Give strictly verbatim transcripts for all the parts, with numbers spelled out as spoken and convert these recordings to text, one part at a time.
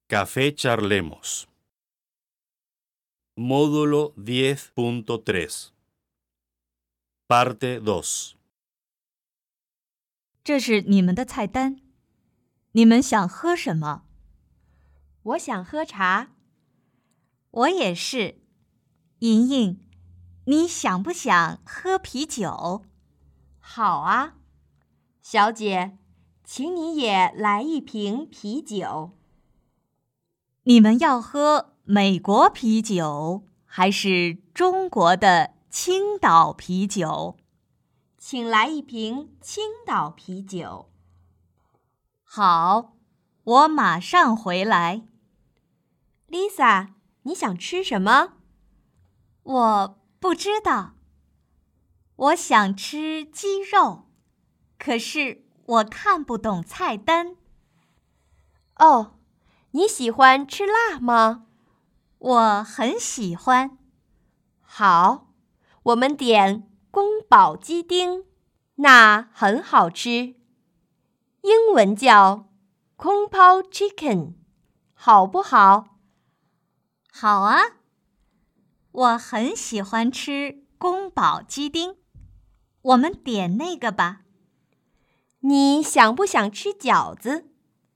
Café Charlemos. Módulo diez punto tres. Parte dos. 这是你们的菜单，你们想喝什么？ 我想喝茶。 我也是。莹莹，你想不想喝啤酒？ 好啊，小姐，请你也来一瓶啤酒。 你们要喝美国啤酒还是中国的青岛啤酒？ 请来一瓶青岛啤酒。 好，我马上回来。 Lisa， 你想吃什么？ 我不知道。我想吃鸡肉，可是我看不懂菜单。 哦，你喜欢吃辣吗？ 我很喜欢。 好，我们点宫保鸡丁，那很好吃。英文叫 Kung Pao Chicken， 好不好？ 好啊，我很喜欢吃宫保鸡丁，我们点那个吧。 你想不想吃饺子？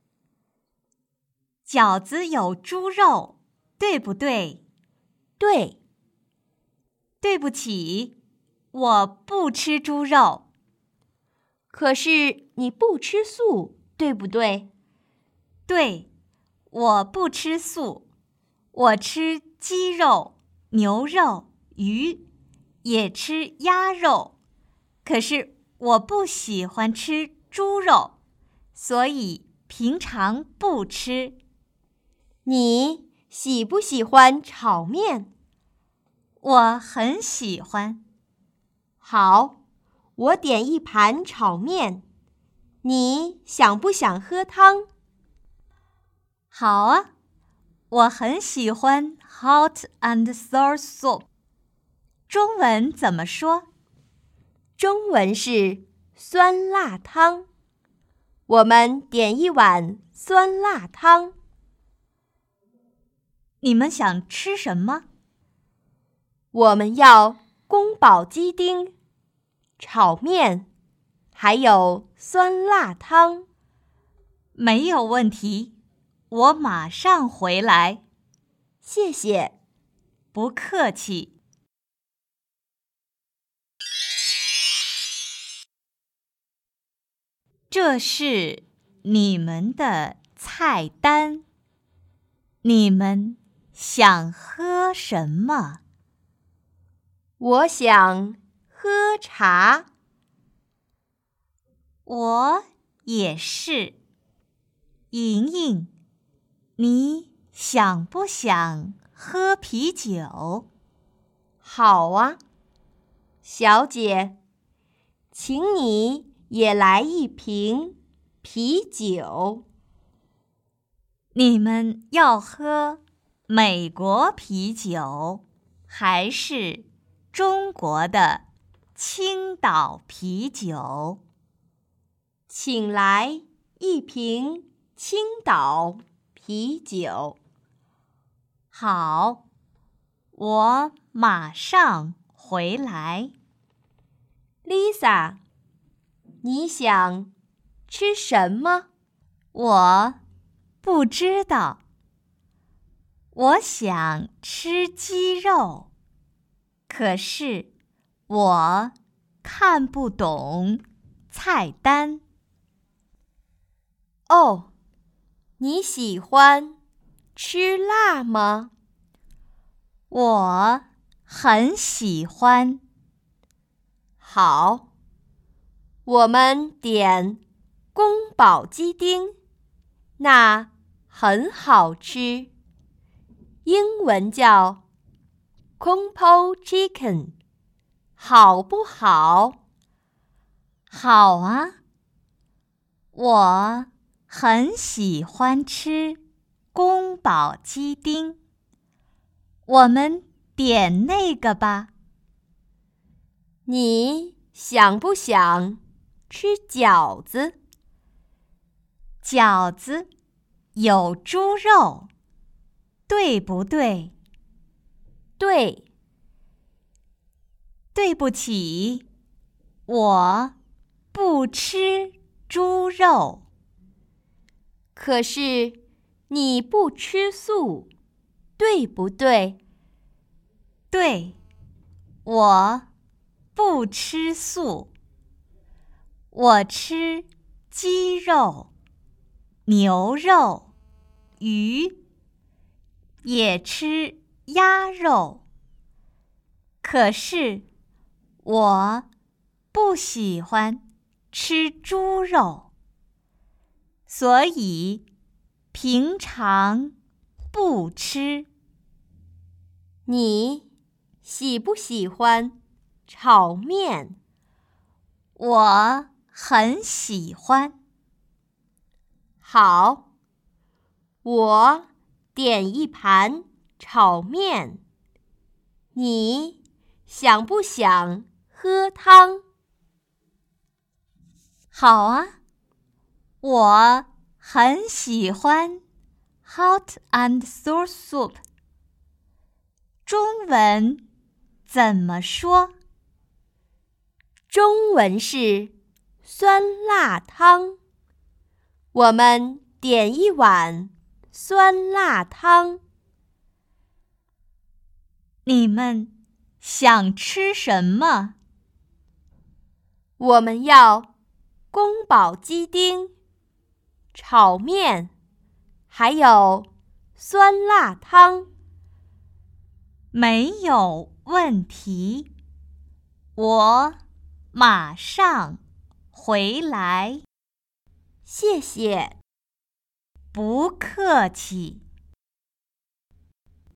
饺子有猪肉，对不对？ 对。 对不起，我不吃猪肉。 可是你不吃素，对不对？ 对，我不吃素，我吃鸡肉、牛肉、鱼，也吃鸭肉。可是我不喜欢吃猪肉，所以平常不吃。 你喜不喜欢炒面？ 我很喜欢。 好，我点一盘炒面。你想不想喝汤？ 好啊，我很喜欢 hot and sour soup。中文怎么说？ 中文是酸辣汤。我们点一碗酸辣汤。 你们想吃什么？ 我们要宫保鸡丁、炒面，还有酸辣汤。 没有问题，我马上回来。 谢谢。 不客气。这是你们的菜单，你们想喝什么？ 我想喝茶。 我也是。莹莹，你想不想喝啤酒？ 好啊，小姐，请你也来一瓶啤酒。 你们要喝美国啤酒还是中国的青岛啤酒？ 请来一瓶青岛啤酒。 好，我马上回来。 Lisa， 你想吃什么？ 我不知道。我想吃鸡肉，可是我看不懂菜单。 哦，你喜欢吃辣吗？ 我很喜欢。 好，我们点宫保鸡丁，那很好吃。英文叫 Kung Pao Chicken， 好不好？ 好啊，我很喜欢吃宫保鸡丁。我们点那个吧。 你想不想吃饺子？ 饺子有猪肉，对不对？ 对。 对不起，我不吃猪肉。 可是你不吃素，对不对？ 对，我不吃素。我吃鸡肉、牛肉、鱼，也吃鸭肉。可是我不喜欢吃猪肉，所以平常不吃。 你喜不喜欢炒面？ 我很喜欢。 好，我点一盘炒面。你想不想喝汤？ 好啊，我很喜欢 hot and sour soup。中文怎么说？ 中文是酸辣汤。我们点一碗酸辣汤。 你们想吃什么？ 我们要宫保鸡丁、炒面，还有酸辣汤。 没有问题，我马上回来。 谢谢。 不客气。